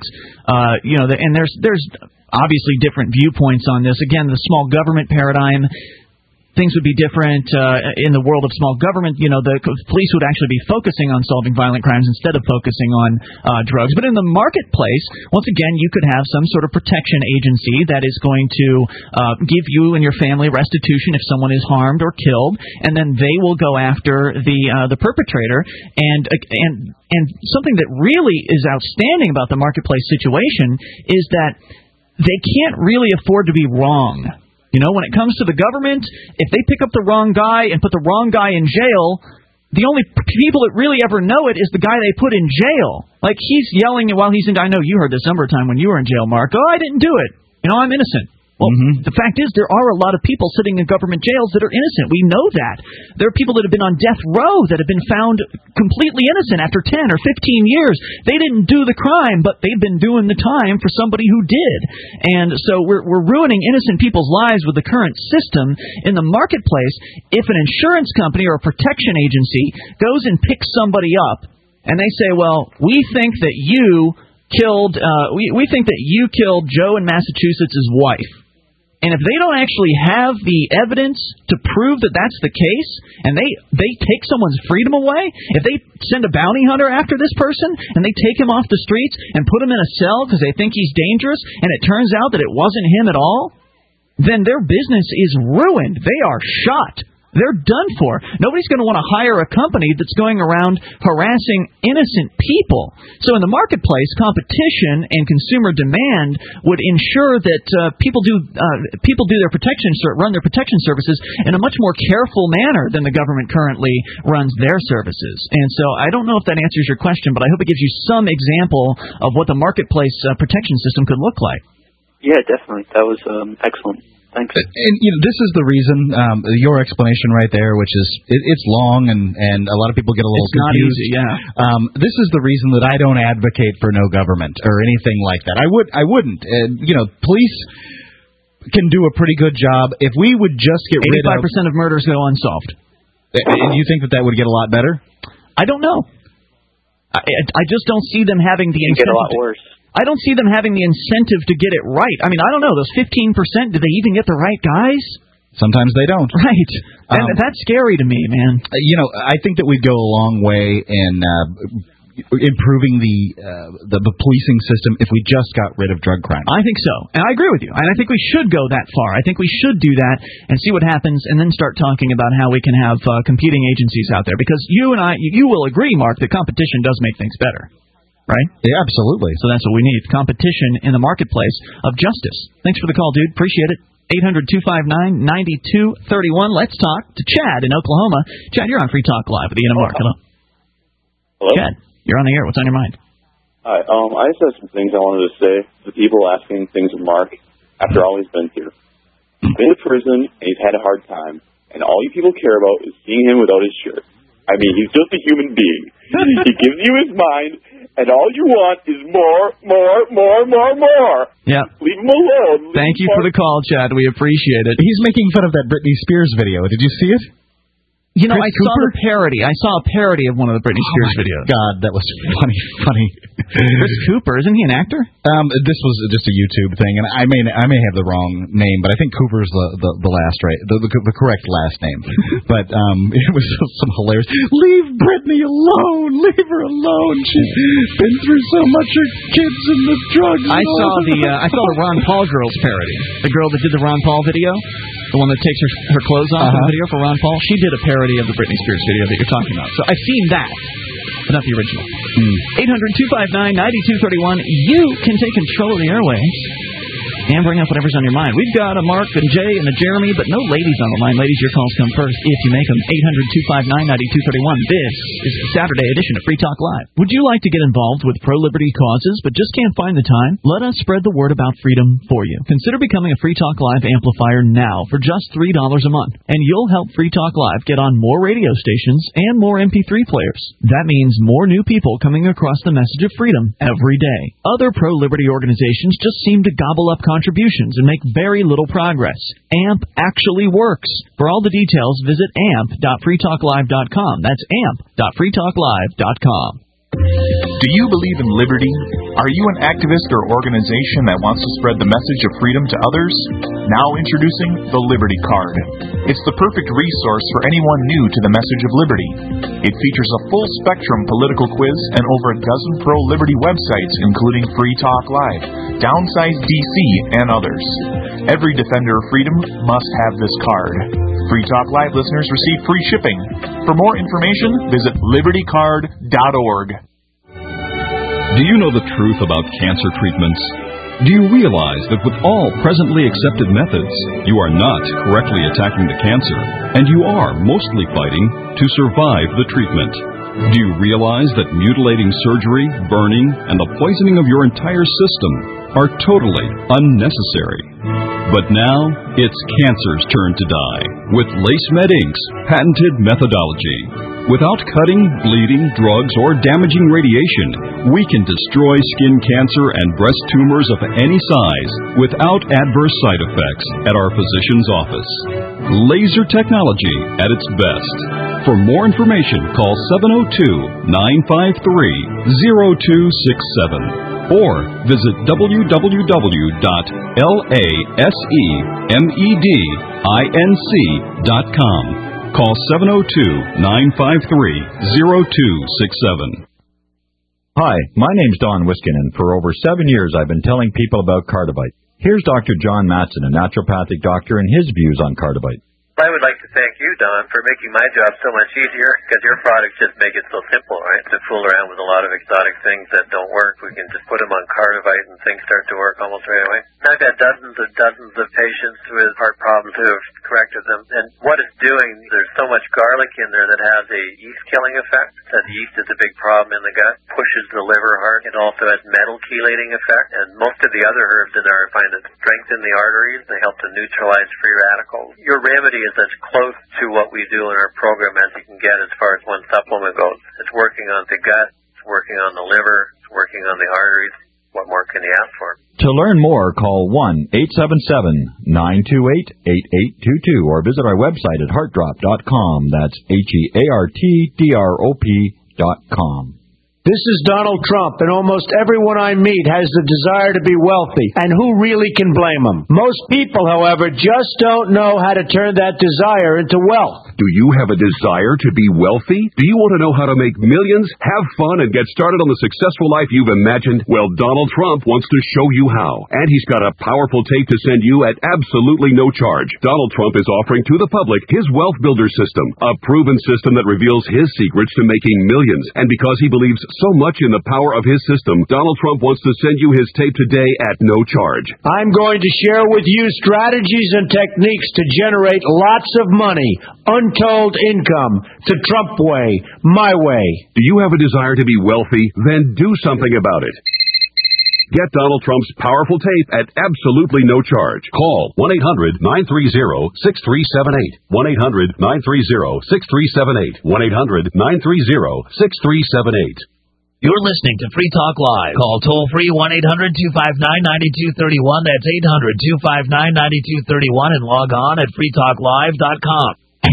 And there's obviously different viewpoints on this. Again, the small government paradigm, things would be different in the world of small government. The police would actually be focusing on solving violent crimes instead of focusing on drugs. But in the marketplace, once again, you could have some sort of protection agency that is going to give you and your family restitution if someone is harmed or killed, and then they will go after the perpetrator. And something that really is outstanding about the marketplace situation is that they can't really afford to be wrong. When it comes to the government, if they pick up the wrong guy and put the wrong guy in jail, the only people that really ever know it is the guy they put in jail. Like, he's yelling while he's in... I know you heard this number of time when you were in jail, Mark. Oh, I didn't do it. I'm innocent. Well, The fact is there are a lot of people sitting in government jails that are innocent. We know that. There are people that have been on death row that have been found completely innocent after 10 or 15 years. They didn't do the crime, but they've been doing the time for somebody who did. And so we're ruining innocent people's lives with the current system. In the marketplace, if an insurance company or a protection agency goes and picks somebody up and they say, well, we think that you killed Joe in Massachusetts' wife. And if they don't actually have the evidence to prove that that's the case, and they take someone's freedom away, if they send a bounty hunter after this person, and they take him off the streets and put him in a cell because they think he's dangerous, and it turns out that it wasn't him at all, then their business is ruined. They are shot. They're done for. Nobody's going to want to hire a company that's going around harassing innocent people. So in the marketplace, competition and consumer demand would ensure that people do their run their protection services in a much more careful manner than the government currently runs their services. And so I don't know if that answers your question, but I hope it gives you some example of what the marketplace protection system could look like. Yeah, definitely. That was excellent. Thanks. And this is the reason, your explanation right there, which is it's long and a lot of people get a little confused. Not easy, yeah. This is the reason that I don't advocate for no government or anything like that. I wouldn't. Police can do a pretty good job if we would just get rid of 85% of murders go unsolved. And you think that would get a lot better? I don't know. I just don't see them having the incentive. Get a lot worse. I don't see them having the incentive to get it right. I mean, I don't know. Those 15%, do they even get the right guys? Sometimes they don't. Right. And that's scary to me, man. I think that we'd go a long way in improving the policing system if we just got rid of drug crime. I think so. And I agree with you. And I think we should go that far. I think we should do that and see what happens and then start talking about how we can have competing agencies out there. Because you will agree, Mark, that competition does make things better. Right? Yeah, absolutely. So that's what we need, competition in the marketplace of justice. Thanks for the call, dude. Appreciate it. 800-259-9231. Let's talk to Chad in Oklahoma. Chad, you're on Free Talk Live with Ian and Mark. Hello. Hello? Chad, you're on the air. What's on your mind? Hi. I just have some things I wanted to say to people asking things of Mark after all he's been through. He's been to prison, and he's had a hard time, and all you people care about is seeing him without his shirt. I mean, he's just a human being. He gives you his mind, and all you want is more. Yeah. Leave him alone. Thank you for the call, Chad. We appreciate it. He's making fun of that Britney Spears video. Did you see it? I saw the parody. I saw a parody of one of the Britney Spears videos. God, that was funny. Chris Cooper, isn't he an actor? This was just a YouTube thing, and I may have the wrong name, but I think Cooper's the last the correct last name. But it was some hilarious. Leave Britney alone. Leave her alone. She's been through so much. Her kids and the drugs. I saw the Ron Paul girls parody. The girl that did the Ron Paul video, the one that takes her clothes off in the video for Ron Paul. She did a parody of the Britney Spears video that you're talking about. So I've seen that, but not the original. 800-259-9231. You can take control of the airwaves and bring up whatever's on your mind. We've got a Mark and Jay and a Jeremy, but no ladies on the line. Ladies, your calls come first if you make them. 800-259-9231. This is the Saturday edition of Free Talk Live. Would you like to get involved with pro-liberty causes but just can't find the time? Let us spread the word about freedom for you. Consider becoming a Free Talk Live amplifier now for just $3 a month, and you'll help Free Talk Live get on more radio stations and more MP3 players. That means more new people coming across the message of freedom every day. Other pro-liberty organizations just seem to gobble up contributions and make very little progress. AMP actually works. For all the details, visit amp.freetalklive.com. That's amp.freetalklive.com. Do you believe in liberty? Are you an activist or organization that wants to spread the message of freedom to others? Now introducing the Liberty Card. It's the perfect resource for anyone new to the message of liberty. It features a full spectrum political quiz and over a dozen pro-liberty websites, including Free Talk Live, Downsize DC, and others. Every defender of freedom must have this card. Free Talk Live listeners receive free shipping. For more information, visit libertycard.org. Do you know the truth about cancer treatments? Do you realize that with all presently accepted methods, you are not correctly attacking the cancer, and you are mostly fighting to survive the treatment? Do you realize that mutilating surgery, burning, and the poisoning of your entire system are totally unnecessary? But now, it's cancer's turn to die with LaceMed Inc.'s patented methodology. Without cutting, bleeding, drugs, or damaging radiation, we can destroy skin cancer and breast tumors of any size without adverse side effects at our physician's office. Laser technology at its best. For more information, call 702-953-0267. or visit www.lasemedinc.com. Call 702-953-0267. Hi, my name's Don Wiskin, and for over 7 years I've been telling people about Cardivite. Here's Dr. John Matson, a naturopathic doctor, and his views on Cardivite. I would like to thank you, Don, for making my job so much easier, because your products just make it so simple, right? To fool around with a lot of exotic things that don't work, we can just put them on Cardivite and things start to work almost right away. I've had dozens of patients with heart problems who have corrected them, and what it's doing, there's so much garlic in there that has a yeast-killing effect. That yeast is a big problem in the gut, pushes the liver hard. It also has metal chelating effect, and most of the other herbs in there I find that strengthen the arteries. They help to neutralize free radicals. Your remedy is as close to what we do in our program as you can get as far as one supplement goes. It's working on the gut, it's working on the liver, it's working on the arteries. What more can you ask for? To learn more, call 1-877-928-8822 or visit our website at heartdrop.com. That's HeartDrop.com. This is Donald Trump, and almost everyone I meet has the desire to be wealthy, and who really can blame them? Most people, however, just don't know how to turn that desire into wealth. Do you have a desire to be wealthy? Do you want to know how to make millions, have fun, and get started on the successful life you've imagined? Well, Donald Trump wants to show you how, and he's got a powerful tape to send you at absolutely no charge. Donald Trump is offering to the public his Wealth Builder system, a proven system that reveals his secrets to making millions, and because he believes so much in the power of his system, Donald Trump wants to send you his tape today at no charge. I'm going to share with you strategies and techniques to generate lots of money, untold income, the Trump way, my way. Do you have a desire to be wealthy? Then do something about it. Get Donald Trump's powerful tape at absolutely no charge. Call 1-800-930-6378. 1-800-930-6378. 1-800-930-6378. You're listening to Free Talk Live. Call toll-free 1-800-259-9231. That's 800-259-9231 and log on at freetalklive.com.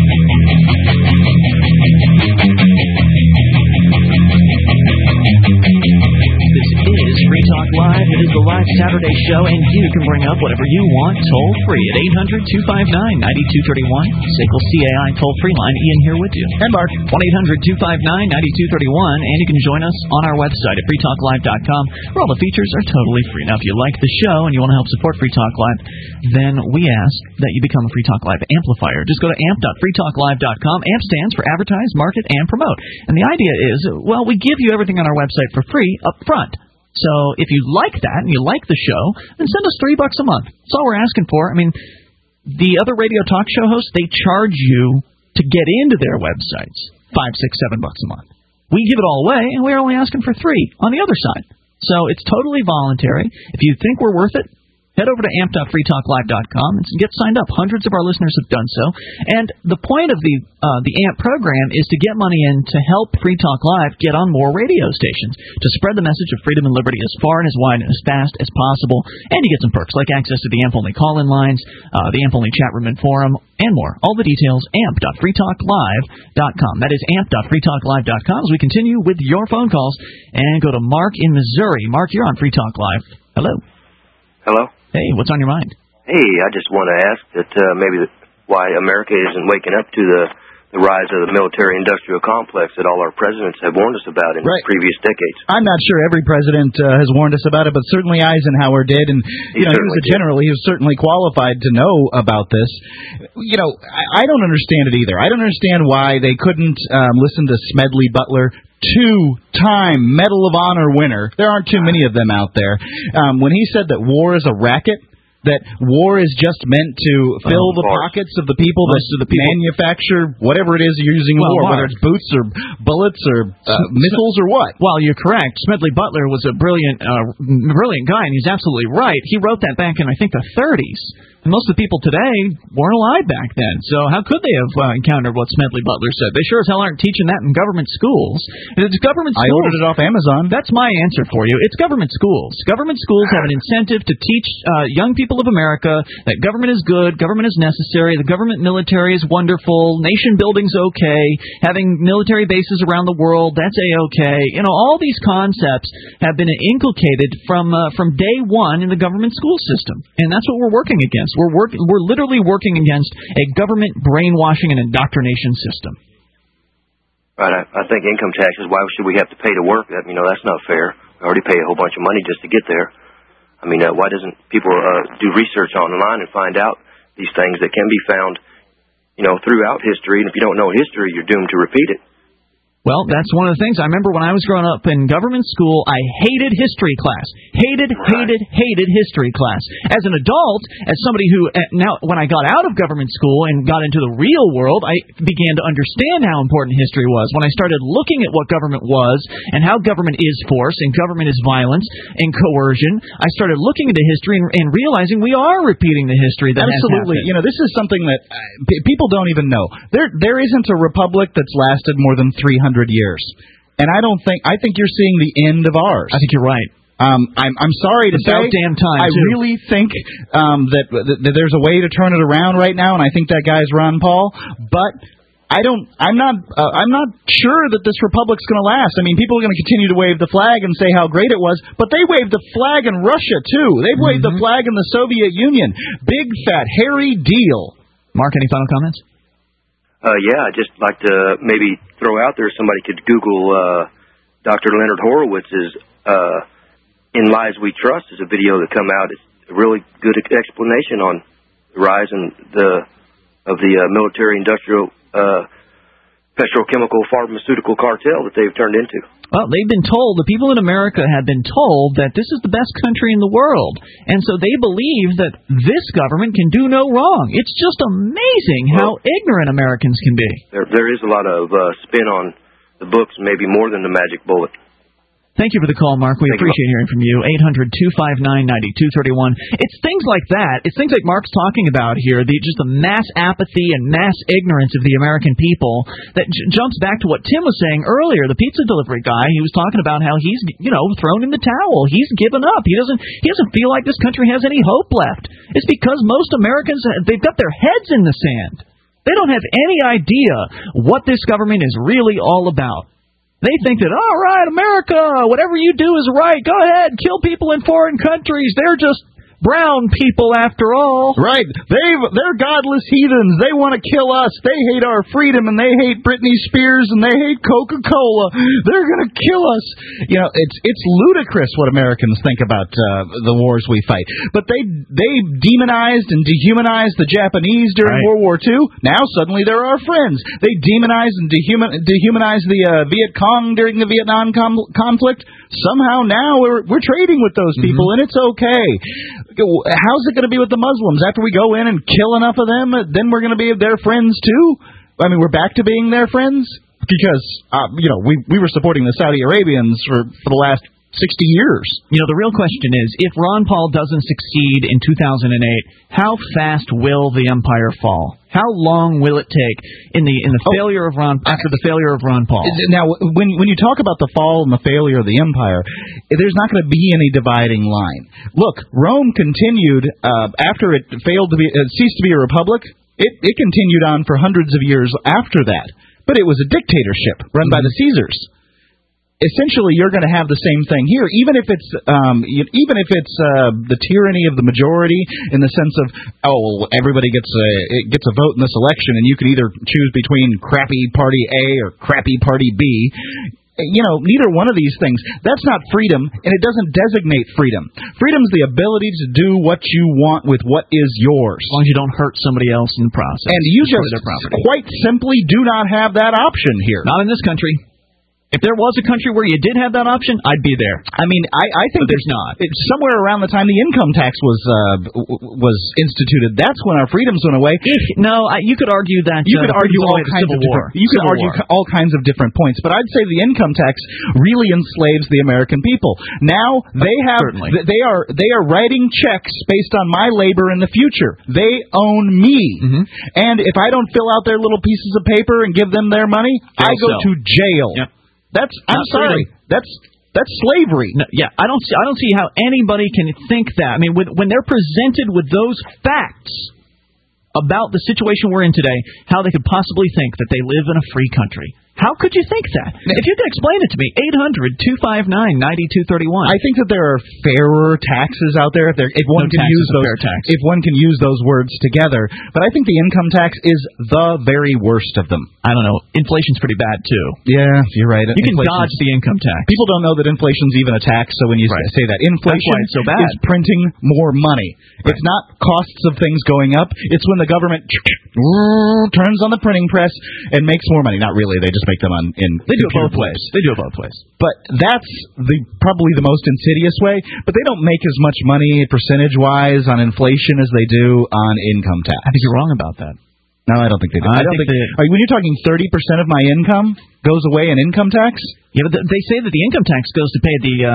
This is Free Talk Live. It is the live Saturday show, and you can bring up whatever you want toll-free at 800-259-9231. SACL CAI toll-free line. Ian here with you. And Mark. 1-800-259-9231. And you can join us on our website at freetalklive.com, where all the features are totally free. Now, if you like the show and you want to help support Free Talk Live, then we ask that you become a Free Talk Live amplifier. Just go to amp.freetalklive.com. AMP stands for Advertise, Market, and Promote. And the idea is, well, we give you everything on our website for free up front. So if you like that and you like the show, then send us $3 a month. That's all we're asking for. I mean, the other radio talk show hosts, they charge you to get into their websites, $5, $6, $7 a month. We give it all away, and we're only asking for $3 on the other side. So it's totally voluntary. If you think we're worth it, head over to amp.freetalklive.com and get signed up. Hundreds of our listeners have done so. And the point of the AMP program is to get money in to help Free Talk Live get on more radio stations, to spread the message of freedom and liberty as far and as wide and as fast as possible. And you get some perks like access to the AMP-only call-in lines, the AMP-only chat room and forum, and more. All the details, amp.freetalklive.com. That is amp.freetalklive.com as we continue with your phone calls. And go to Mark in Missouri. Mark, you're on Free Talk Live. Hello. Hello. Hey, what's on your mind? Hey, I just want to ask that why America isn't waking up to the rise of the military-industrial complex that all our presidents have warned us about in previous decades. I'm not sure every president has warned us about it, but certainly Eisenhower did, and he was a general. He was certainly qualified to know about this. I don't understand it either. I don't understand why they couldn't listen to Smedley Butler, two-time Medal of Honor winner. There aren't too many of them out there. When he said that war is a racket, that war is just meant to fill the pockets of the people that manufacture whatever it is you're using in war, whether it's boots or bullets or missiles or what. Well, you're correct. Smedley Butler was a brilliant guy, and he's absolutely right. He wrote that back in, I think, the 30s. Most of the people today weren't alive back then, so how could they have encountered what Smedley Butler said? They sure as hell aren't teaching that in government schools. It's government schools. I ordered it off Amazon. That's my answer for you. It's government schools. Government schools have an incentive to teach young people of America that government is good, government is necessary, the government military is wonderful, nation building's okay, having military bases around the world, that's A-okay. You know, all these concepts have been inculcated from day one in the government school system, and that's what we're working against. We're literally working against a government brainwashing and indoctrination system. Right. I think income taxes, why should we have to pay to work? That's not fair. We already pay a whole bunch of money just to get there. I mean, why doesn't people do research online and find out these things that can be found, throughout history? And if you don't know history, you're doomed to repeat it. Well, that's one of the things. I remember when I was growing up in government school, I hated history class. Hated history class. As an adult, as somebody who, now when I got out of government school and got into the real world, I began to understand how important history was. When I started looking at what government was and how government is force and government is violence and coercion, I started looking into history and realizing we are repeating the history that Absolutely. has happened. This is something that people don't even know. There isn't a republic that's lasted more than 300 years, and I think you're seeing the end of ours. I think you're right. I'm sorry to say, damn time. I really think that there's a way to turn it around right now, and I think that guy's Ron Paul. But I'm not sure that this republic's going to last. I mean, people are going to continue to wave the flag and say how great it was, but they waved the flag in Russia too. They've waved the flag in the Soviet Union. Big fat hairy deal. Mark, any final comments? I'd just like to maybe throw out there somebody could Google Dr. Leonard Horowitz's In Lies We Trust is a video that come out. It's a really good explanation on the rise of the military-industrial petrochemical pharmaceutical cartel that they've turned into. Well, they've been told, the people in America have been told that this is the best country in the world. And so they believe that this government can do no wrong. It's just amazing how ignorant Americans can be. There is a lot of spin on the books, maybe more than the magic bullet. Thank you for the call, Mark. We appreciate hearing from you. 800-259-9231. It's things like that. It's things like Mark's talking about here, just the mass apathy and mass ignorance of the American people that jumps back to what Tim was saying earlier, the pizza delivery guy. He was talking about how he's, thrown in the towel. He's given up. He doesn't feel like this country has any hope left. It's because most Americans, they've got their heads in the sand. They don't have any idea what this government is really all about. They think that, all right, America, whatever you do is right. Go ahead, kill people in foreign countries. They're just brown people after all. Right. They're godless heathens. They want to kill us. They hate our freedom, and they hate Britney Spears, and they hate Coca-Cola. They're going to kill us. It's ludicrous what Americans think about the wars we fight. But they demonized and dehumanized the Japanese during World War II. Now suddenly they're our friends. They demonized and dehumanized the Viet Cong during the Vietnam conflict. Somehow now we're trading with those people, and it's okay. How's it going to be with the Muslims? After we go in and kill enough of them, then we're going to be their friends too? I mean, we're back to being their friends? Because, we were supporting the Saudi Arabians for the last 60 years. The real question is, if Ron Paul doesn't succeed in 2008, how fast will the empire fall? How long will it take after the failure of Ron Paul? Now, when you talk about the fall and the failure of the empire, there's not going to be any dividing line. Look, Rome continued after it ceased to be a republic. It continued on for hundreds of years after that, but it was a dictatorship run by the Caesars. Essentially, you're going to have the same thing here, even if it's the tyranny of the majority, in the sense of everybody gets a vote in this election, and you can either choose between crappy party A or crappy party B. Neither one of these things. That's not freedom, and it doesn't designate freedom. Freedom's the ability to do what you want with what is yours, as long as you don't hurt somebody else in the process. And you just quite simply do not have that option here. Not in this country. If there was a country where you did have that option, I'd be there. I mean, I think there's not. It's somewhere around the time the income tax was instituted. That's when our freedoms went away. You could argue that you could argue all kinds of all kinds of different points, but I'd say the income tax really enslaves the American people. Now they are writing checks based on my labor in the future. They own me, and if I don't fill out their little pieces of paper and give them their money, I go to jail. Yep. I'm sorry. That's slavery. No, I don't see how anybody can think that. I mean, when they're presented with those facts about the situation we're in today, how they could possibly think that they live in a free country. How could you think that? If you could explain it to me, 800-259-9231. I think that there are fairer taxes out there if one can use those words together. But I think the income tax is the very worst of them. I don't know. Inflation's pretty bad too. Yeah, you're right. You can dodge the income tax. People don't know that inflation's even a tax. So when you say that, inflation is so bad. Is printing more money. Right. It's not costs of things going up. It's when the government turns on the printing press and makes more money. Not really. They just make them They do it both ways. But that's probably the most insidious way. But they don't make as much money percentage-wise on inflation as they do on income tax. I think you're wrong about that. No, I don't think they do. When you're talking 30% of my income goes away in income tax. Yeah, but they say that the income tax goes to pay the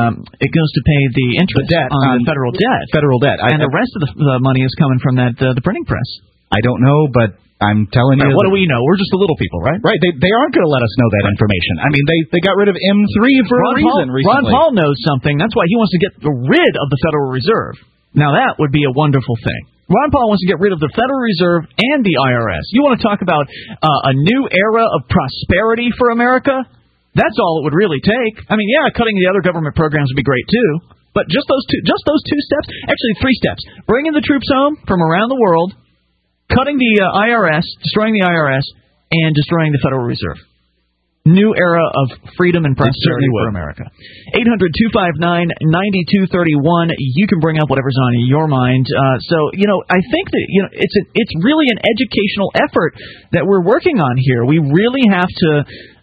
interest on the federal debt. Federal debt, and the rest of the money is coming from the printing press. I don't know, but I'm telling you. What do we know? We're just the little people, right? Right. They aren't going to let us know that information. I mean, they got rid of M3 for a reason recently. Ron Paul knows something. That's why he wants to get rid of the Federal Reserve. Now, that would be a wonderful thing. Ron Paul wants to get rid of the Federal Reserve and the IRS. You want to talk about a new era of prosperity for America? That's all it would really take. I mean, cutting the other government programs would be great, too. But just those two steps, actually 3 steps. Bringing the troops home from around the world, cutting the IRS, destroying the IRS, and destroying the Federal Reserve. New era of freedom and prosperity for America. 800-259-9231. You can bring up whatever's on your mind. I think that it's really an educational effort that we're working on here. We really have to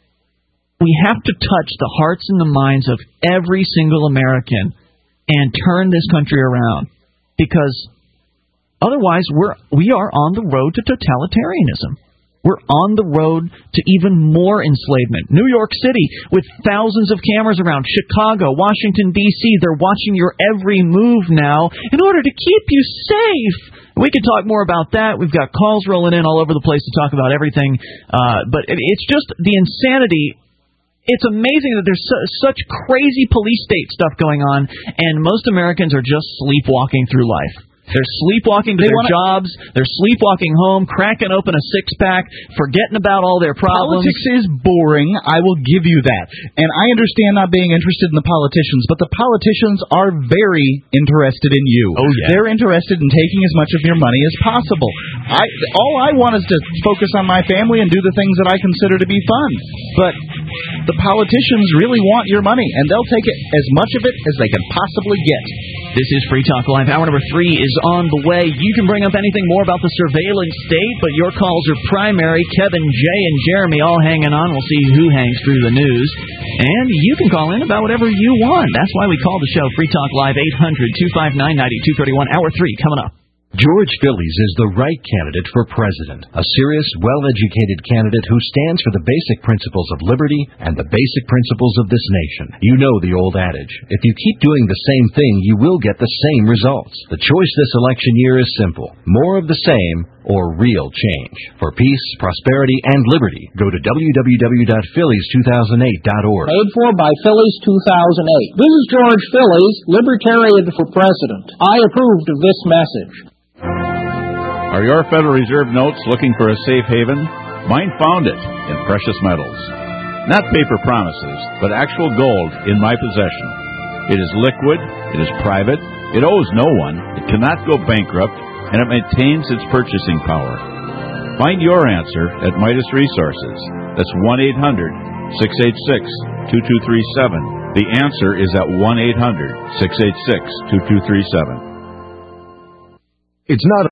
touch the hearts and the minds of every single American and turn this country around, because otherwise we are on the road to totalitarianism. We're on the road to even more enslavement. New York City, with thousands of cameras around. Chicago, Washington, D.C., they're watching your every move now in order to keep you safe. We could talk more about that. We've got calls rolling in all over the place to talk about everything. But it's just the insanity. It's amazing that there's such crazy police state stuff going on, and most Americans are just sleepwalking through life. They're sleepwalking to their jobs. They're sleepwalking home, cracking open a six-pack, forgetting about all their problems. Politics is boring. I will give you that. And I understand not being interested in the politicians, but the politicians are very interested in you. Oh, yeah. They're interested in taking as much of your money as possible. All I want is to focus on my family and do the things that I consider to be fun. But the politicians really want your money, and they'll take as much of it as they can possibly get. This is Free Talk Live. Hour number 3 is on the way. You can bring up anything more about the surveillance state, but your calls are primary. Kevin, Jay, and Jeremy all hanging on. We'll see who hangs through the news. And you can call in about whatever you want. That's why we call the show Free Talk Live, 800-259-9231. Hour 3 coming up. George Phillies is the right candidate for president, a serious, well-educated candidate who stands for the basic principles of liberty and the basic principles of this nation. You know the old adage, if you keep doing the same thing, you will get the same results. The choice this election year is simple: more of the same or real change. For peace, prosperity, and liberty, go to www.phillies2008.org. Paid for by Phillies 2008. This is George Phillies, Libertarian for President. I approved of this message. Are your Federal Reserve notes looking for a safe haven? Mine found it in precious metals. Not paper promises, but actual gold in my possession. It is liquid, it is private, it owes no one, it cannot go bankrupt, and it maintains its purchasing power. Find your answer at Midas Resources. That's 1-800-686-2237. The answer is at 1-800-686-2237. It's not